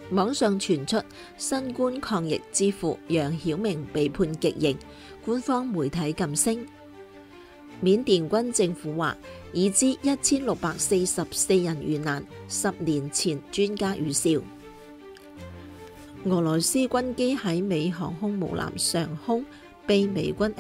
網上傳出新冠抗疫之父楊曉明被判極刑，官方媒體噤聲。緬甸軍政府話已知1644人遇難，10年前專家預兆。俄羅斯軍機喺美航空母艦上空被美軍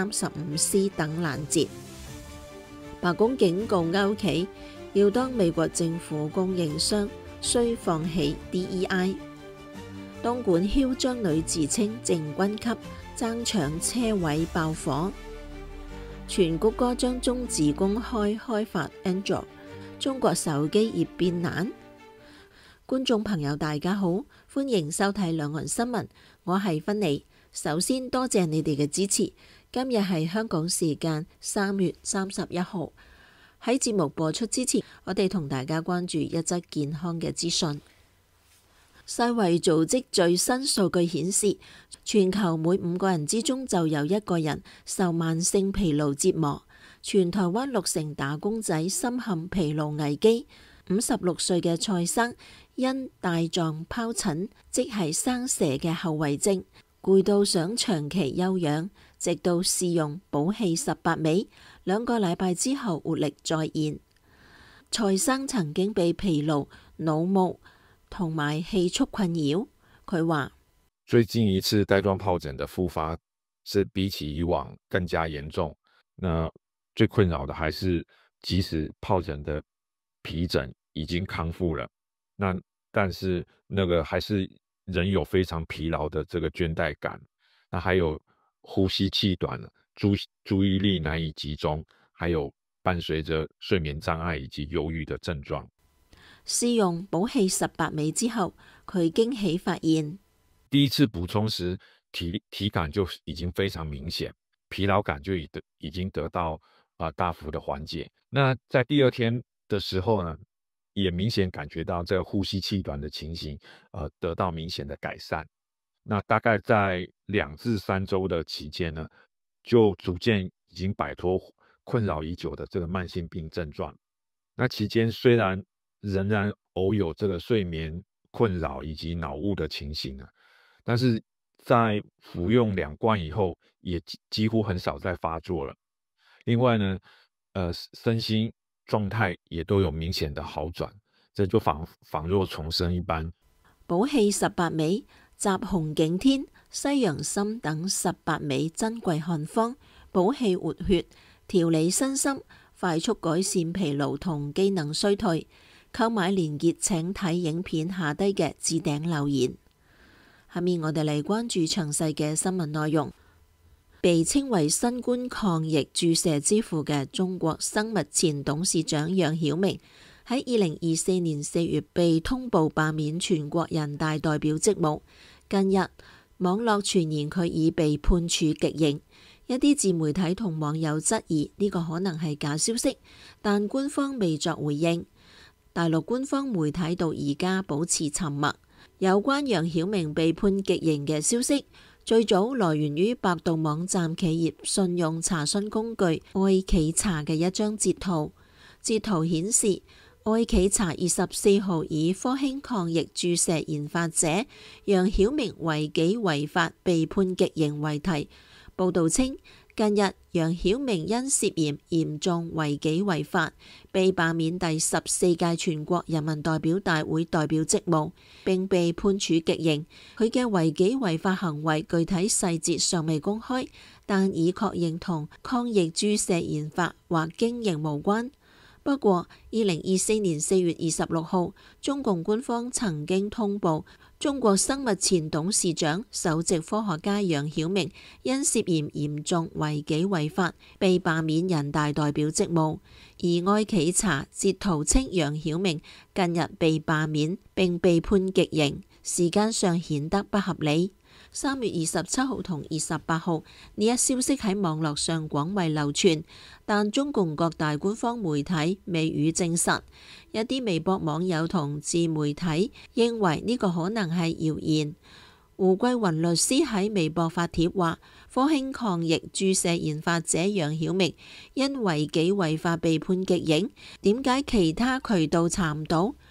F-35C 等攔截。白宮警告歐企，要當美國政府供應商需放棄 DEI。東莞囂張女自稱正軍級爭搶車位爆火。全谷歌將終止公開開發 Android， 中國手機業變難。觀眾朋友大家好，歡迎收睇兩岸新聞，我係芬妮。首先多謝你哋嘅支持。今日係香港時間3月31號。喺節目播出之前，我哋同大家關注一則健康嘅資訊。世衛組織最新數據顯示，全球每5個人之中就有1個人受慢性疲勞折磨。全台灣60%打工仔深陷疲勞危機。56歲嘅蔡生因帶狀疱疹，即係生蛇嘅後遺症，攰到想長期休養，直到試用補氣18味，2個禮拜之後活力再現。蔡生曾經被疲勞、腦霧同埋氣促困擾。佢話： 最近一次帶狀疱疹的復發是比起以往更加嚴重。那最困擾的還是，即使疱疹的皮疹已經康復了，但是那個還是仍有非常疲勞的這個倦怠感，那還有呼吸氣短、注意力難以集中，還有伴隨着睡眠障礙以及憂鬱的症狀。 試用補氣18味之後，佢驚喜發現， 第一次補充時體感就已經非常明顯，疲勞感就已經得到大幅的緩解。那在第2天的時候呢，也明顯感覺到這個呼吸氣短的情形得到明顯的改善。那大概在2至3週的期間呢，就逐漸已經擺脫困擾已久的這個慢性病症狀。那期間雖然仍然偶有這個睡眠困擾以及腦霧的情形，但是在服用2罐以後，也幾乎很少再發作了。另外呢，身心狀態也都有明顯的好轉，這就仿若重生一般。 補氣18味、集紅景天、西洋參等18味珍貴漢方，補氣活血、調理身心，快速改善疲勞同機能衰退。購買連結請睇影片下低嘅置頂留言。下面我哋嚟關注詳細嘅新聞內容。被稱為新冠抗疫注射之父嘅中國生物前董事長楊曉明，喺2024年4月被通報罷免全國人大代表職務。近日網絡傳言佢已被判處極刑，一啲自媒體同網友質疑呢個可能係假消息，但官方未作回應。大陸官方媒體到而家保持沉默。有關楊曉明被判極刑嘅消息，最早來源於百度網站企業信用查詢工具愛企查嘅一張截圖。截圖顯示，愛企查24號以科興抗疫注射研發者楊曉明違紀違法被判極刑為題。報導稱，近日楊曉明因涉嫌嚴重違紀違法，被罷免第14屆全國人民代表大會代表職務，並被判處極刑。佢嘅違紀違法行為具體細節尚未公開，但已確認同抗疫注射研發或經營無關。不過，2024年4月26號，中共官方曾經通報，中國生物前董事長、首席科學家楊曉明因涉嫌嚴重違紀違法，被罷免人大代表職務。而愛企查截圖稱楊曉明近日被罷免並被判極刑，時間上顯得不合理。3月27號同28號呢一消息喺網絡上廣為流傳，但中共各大官方媒體未予證實。一啲微博網友同自媒體認為呢個可能係謠言。胡桂雲律師喺微博發帖話，科興抗疫注射研發者楊曉明因違紀違法被判極刑，點解其他渠道查唔到？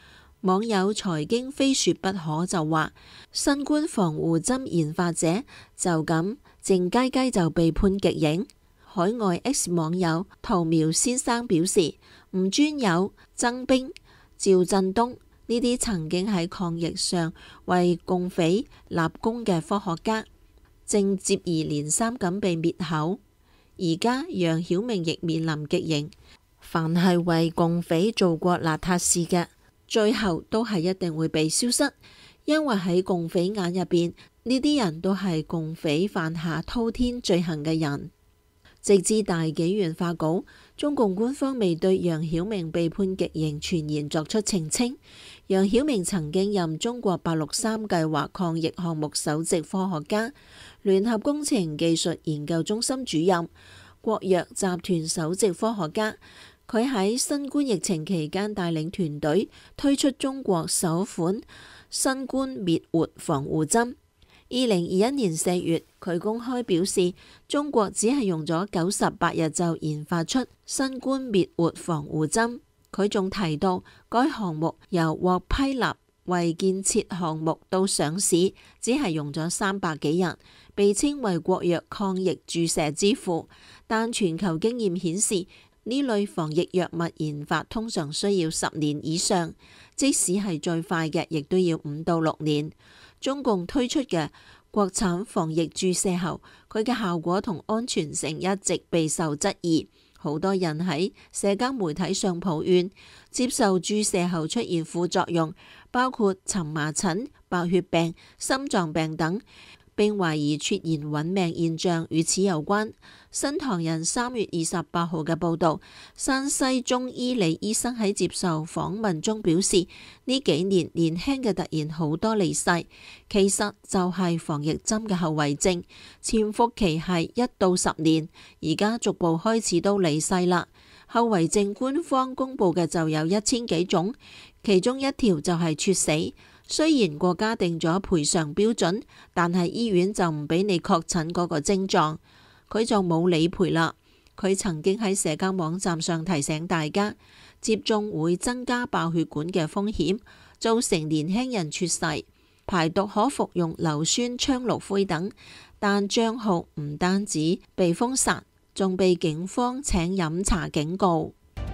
網友財經非說不可就話，新冠防護針研發者就咁靜雞雞就被判極刑。海外 X 網友陶苗先生表示，吳尊友、曾兵、趙振東呢啲曾經喺抗疫上為共匪立功嘅科學家，正接二連三咁被滅口。而家楊曉明亦面臨極刑。凡係為共匪做過邋遢事嘅，最後都係一定會被消失，因為喺共匪眼入邊，呢啲人都係共匪犯下滔天罪行嘅人。直至大紀元發稿，中共官方未對楊曉明被判極刑傳言作出澄清。楊曉明曾經任中國863計劃抗疫項目首席科學家、聯合工程技術研究中心主任、國藥集團首席科學家。佢喺新冠疫情期間帶領團隊推出中國首款新冠滅活防護針。2021年4月，佢公開表示，中國只係用咗98日就研發出新冠滅活防護針。佢仲提到，該項目由獲批立為建設項目到上市，只係用咗300幾日，被稱為國藥抗疫注射之父。但全球經驗顯示，呢類防疫藥物研發通常需要10年以上，即使係最快嘅，亦都要5到6年。中共推出嘅國產防疫注射後，佢嘅效果同安全性一直備受質疑。好多人喺社交媒體上抱怨，接受注射後出現副作用，包括蕁麻疹、白血病、心臟病等，並懷疑出現揾命現象與此有關。新唐人3月28號嘅報導，山西中醫李醫生喺接受訪問中表示，呢幾年年輕嘅突然好多離世，其實就係防疫針嘅後遺症，潛伏期係1到10年，而家逐步開始都離世啦。後遺症官方公布嘅就有1000幾種，其中一條就係猝死。雖然國家定咗賠償標準，但係醫院就唔俾你確診嗰個症狀，佢就冇理賠啦。佢曾經喺社交網站上提醒大家，接種會增加爆血管嘅風險，造成年輕人猝死。排毒可服用硫酸羥氯喹等，但賬號唔單止被封殺，仲被警方請飲茶警告。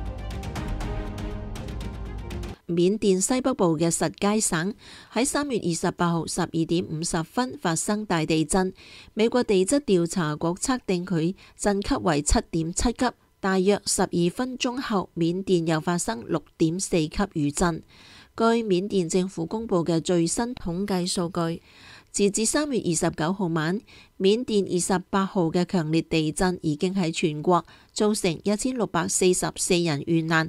緬甸西北部嘅實皆省喺3月28號12點50分發生大地震，美國地質調查局測定佢震級為7.7級。大約12分鐘後，緬甸又發生6.4級餘震。據緬甸政府公布嘅最新統計數據，截至3月29號晚，緬甸28號嘅強烈地震已經喺全國造成1644人遇難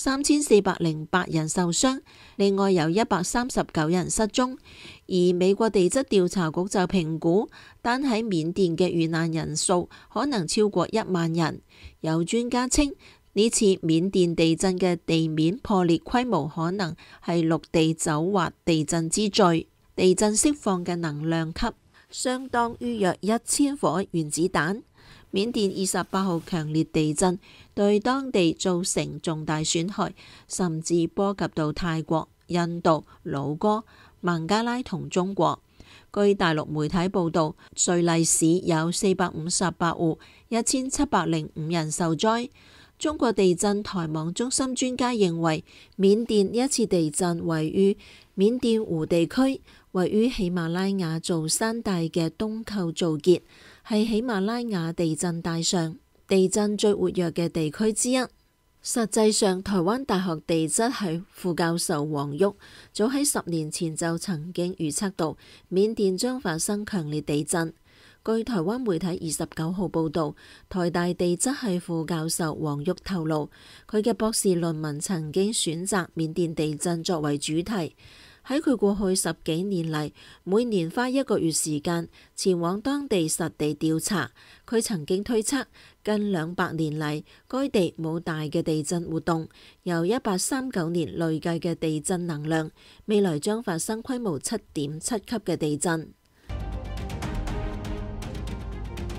，3408人受傷，另外有139人失蹤。而美國地質調查局就評估，單喺緬甸嘅遇難人數可能超過1萬人。有專家稱，呢次緬甸地震嘅地面破裂規模可能係陸地走滑地震之最。地震釋放嘅能量級相當於約1000顆原子彈。緬甸28號強烈地震對當地造成重大損害，甚至波及到泰國、印度、老撾、孟加拉同中國。據大陸媒體報導，瑞麗市有458戶，1705人受災。中國地震台網中心專家認為，緬甸呢一次地震位於緬甸湖地區，位於喜馬拉雅造山帶嘅東構造結，係喜馬拉雅地震帶上地震最活躍嘅地區之一。實際上，台灣大學地質系副教授黃旭早喺10年前就曾經預測到緬甸將發生強烈地震。據台灣媒體29號報導，台大地質系副教授黃旭透露，佢嘅博士論文曾經選擇緬甸地震作為主題。喺佢過去10幾年嚟，每年花1個月時間前往當地實地調查。佢曾經推測，近200年嚟，該地冇大嘅地震活動，由1839年累計嘅地震能量，未來將發生規模7.7級嘅地震。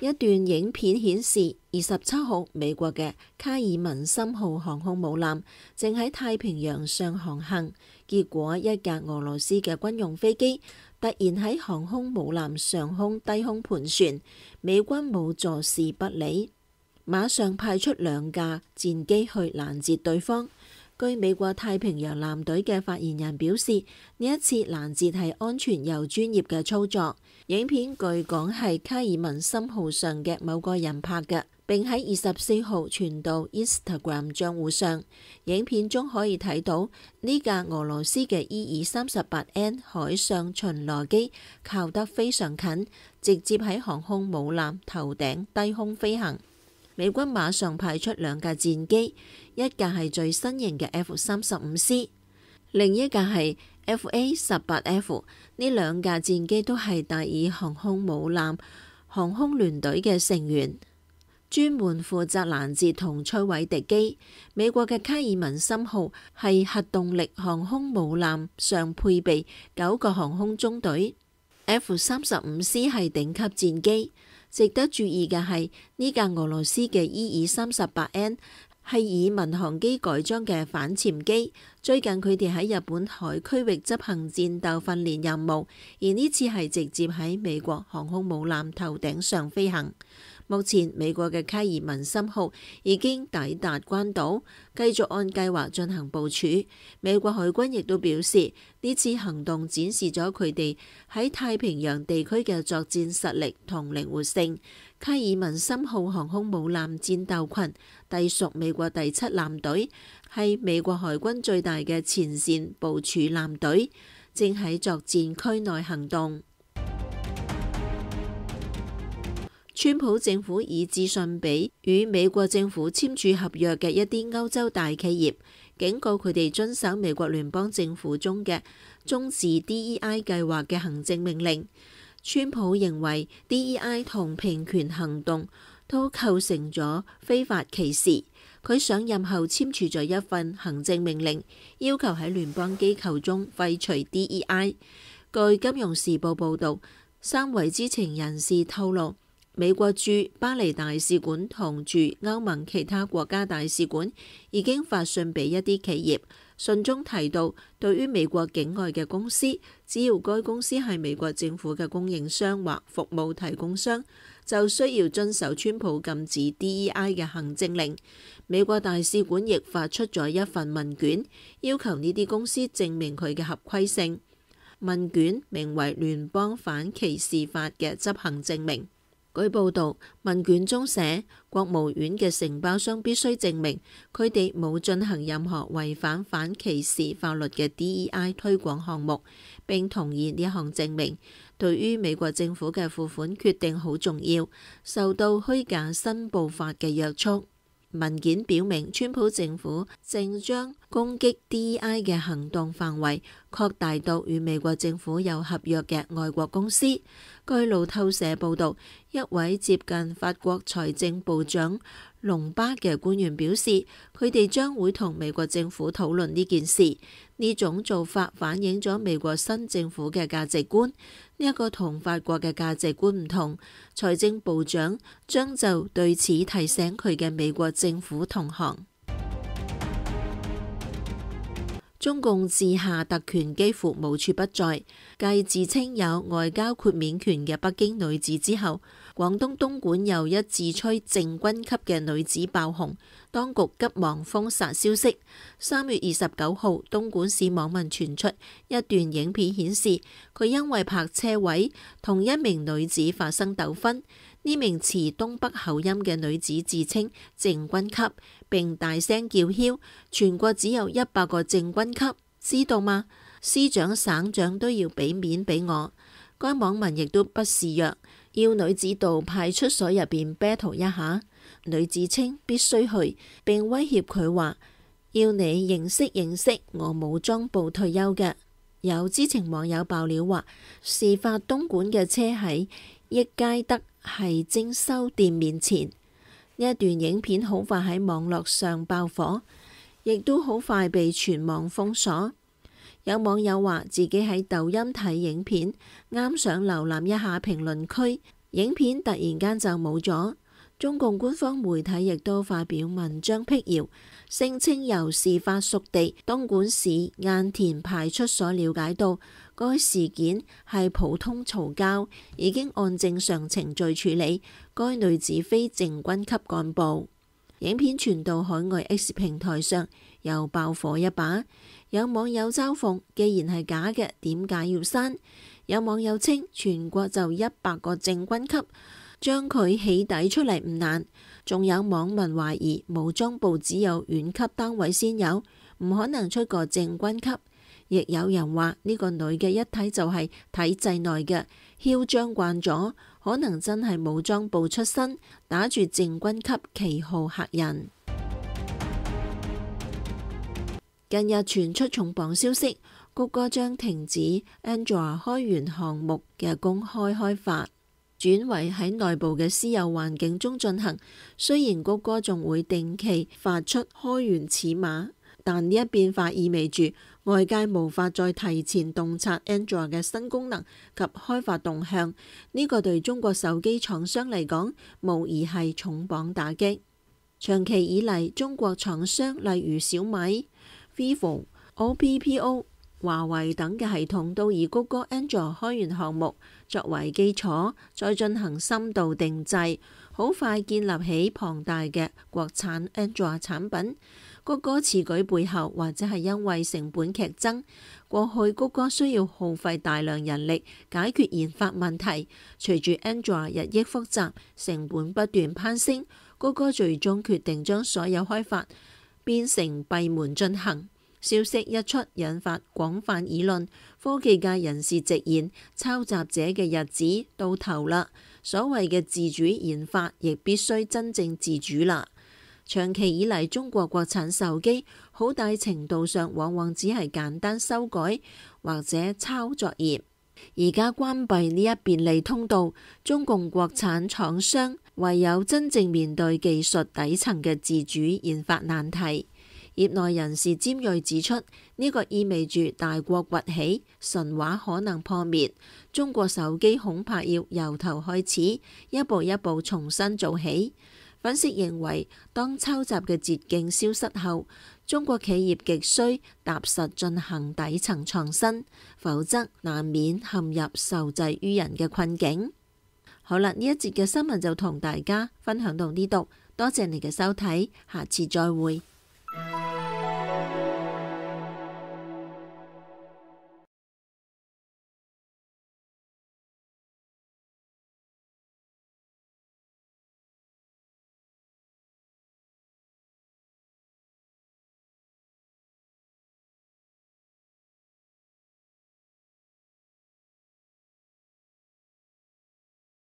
一段影片顯示，27號美國嘅卡爾文森號航空母艦正喺太平洋上航行，結果一架俄羅斯嘅軍用飛機突然喺航空母艦上空低空盤旋，美軍冇坐視不理，馬上派出2架戰機去攔截對方。據美國太平洋艦隊嘅發言人表示，呢一次攔截係安全又專業嘅操作。影片據講係卡爾文森號上嘅某個人拍嘅，並喺24號傳到 Instagram 賬戶上。影片中可以睇到呢架俄羅斯嘅EE-38N 海上巡邏機靠得非常近，直接喺航空母艦頭頂低空飛行。美軍馬上派出2架戰機，一架係最新型嘅 F-35C， 另一架係 FA-18F。呢2架戰機都係大爾航空母艦航空聯隊嘅成員，專門負責攔截同摧毀敵機。美國嘅卡爾文森號係核動力航空母艦，上配備9個航空中隊。F-35C 係頂級戰機。值得注意嘅係，呢架俄羅斯嘅 EE-38N 係以民航機改裝嘅反潛機。最近佢哋喺日本海區域執行戰鬥訓練任務，而呢次係直接喺美國航空母艦頭頂上飛行。目前美國嘅卡爾文森號已經抵達關島，繼續按計劃進行部署。美國海軍亦都表示，呢次行動展示咗佢哋喺太平洋地區嘅作戰實力同靈活性。卡爾文森號航空母艦戰鬥群隸屬美國第7艦隊，係美國海軍最大嘅前線部署艦隊，正喺作戰區內行動。川普政府以致信俾與美國政府簽署合約嘅一啲歐洲大企業，警告佢哋遵守美國聯邦政府中嘅終止 DEI 計劃嘅行政命令。川普認為 DEI 同平權行動都構成咗非法歧視。佢上任後簽署咗一份行政命令，要求喺聯邦機構中廢除 DEI。據《金融時報》報導，3位知情人士透露，美國駐巴黎大使館同駐歐盟其他國家大使館已經發信俾一啲企業，信中提到，對於美國境外嘅公司，只要該公司係美國政府嘅供應商或服務提供商，就需要遵守川普禁止 DEI 嘅行政令。美國大使館亦發出咗一份問卷，要求呢啲公司證明佢嘅合規性。問卷名為聯邦反歧視法嘅執行證明。據報導，問卷中寫，國務院嘅承包商必須證明佢哋冇進行任何違反反歧視法律嘅 DEI 推廣項目，並同意呢項證明對於美國政府嘅付款決定好重要，受到虛假申報法嘅約束。文件表明，川普政府正將攻擊 DEI 嘅行動範圍擴大到與美國政府有合約嘅外國公司。據路透社報導，一位接近法國財政部長隆巴嘅官員表示，佢哋將會同美國政府討論呢件事。呢種做法反映咗美國新政府嘅價值觀。呢一個同法國嘅價值觀唔同。財政部長將就對此提醒佢嘅美國政府同行。中共治下特權幾乎無處不在。繼自稱有外交豁免權嘅北京女子之後，廣東東莞又一自吹正軍級嘅女子爆紅，當局急忙封殺消息。3月29號，東莞市網民傳出一段影片，顯示佢因為泊車位同一名女子發生糾紛。呢名持東北口音嘅女子自稱正軍級，並大聲叫囂：全國只有100個正軍級，知道嗎？司長、省長都要俾面俾我。該網民亦都不示弱，要女子到派出所入邊 battle 一下。女子稱必須去，並威脅佢話要你認識我武裝部退休嘅。有知情網友爆料話，事發東莞嘅車喺益佳德係徵收店面前。呢一段影片好快喺網絡上爆火，亦都好快被全網封鎖。有網友話自己喺抖音睇影片，啱想瀏覽一下評論區， 影片突然間就冇咗。中共官方媒體亦都發表文章闢謠，聲稱由事發屬地東莞市雁田派出所了解到，該事件係普通嘈交，已經按正常程序處理。該女子非正軍級幹部。影片傳到海外 X 平台上，又爆火一把。有網友嘲諷：既然係假嘅，點解要刪？有網友稱全國就100個正軍級，將佢起底出嚟唔難。仲有網民懷疑武裝部只有縣級單位先有，唔可能出個正軍級。亦有人話呢個女嘅一睇就係體制內嘅，囂張慣咗，可能真係武裝部出身，打住正軍級旗號嚇人。近日傳出重磅消息，谷歌將停止 Android 開源項目嘅公開開發，轉為喺內部嘅私有環境中進行。雖然谷歌仲會定期發出開源始碼，但呢一變化意味住外界無法再提前洞察 Android 嘅新功能及開發動向。呢個對中國手機廠商嚟講，無疑係重磅打擊。長期以嚟，中國廠商例如小米、vivo、OPPO、華為等嘅系統都以谷歌 Android 開源項目作為基礎，再進行深度定製，好快建立起龐大嘅國產 Android 產品。谷歌此舉背後，或者係因為成本劇增。過去谷歌需要耗費大量人力解決研發問題，隨住 Android 日益複雜，成本不斷攀升，谷歌最終決定將所有開發變成閉門進行。消息一出，引發廣泛議論。科技界人士直言，抄襲者嘅日子到頭啦。所謂嘅自主研發，亦必須真正自主啦。長期以嚟，中國國產手機好大程度上往往只係簡單修改或者抄作業。而家關閉呢一便利通道，中共國產廠商唯有真正面對技術底層嘅自主研發難題。業內人士尖銳指出，呢個意味住大國崛起，神話可能破滅，中國手機恐怕要由頭開始，一步一步重新做起。分析認為，當抄襲嘅捷徑消失後，中國企業極需踏實進行底層創新，否則難免陷入受制於人嘅困境。好啦，呢一節嘅新聞就同大家分享到呢度，多謝你嘅收睇，下次再會。